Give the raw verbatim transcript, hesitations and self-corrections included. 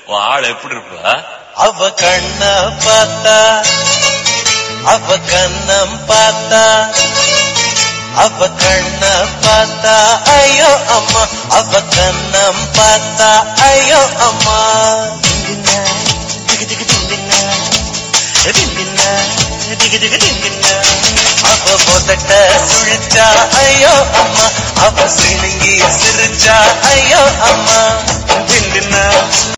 ஆள் எப்படி இருப்பா? அவ கண்ண பார்த்தா, அவ கண்ணம் பார்த்தா, அவ கண்ண பார்த்தா ஐயோ அம்மா, அவ கண்ணம் பார்த்தா ஐயோ அம்மா. திகு திகு திங்குனா, திங்குனா, திகு திகு திங்குனா. அவ போதட்ட சுழிச்சா ஐயோ அம்மா, அவ சிணுங்கி சிரிச்சா ஐயோ அம்மா. திங்குனா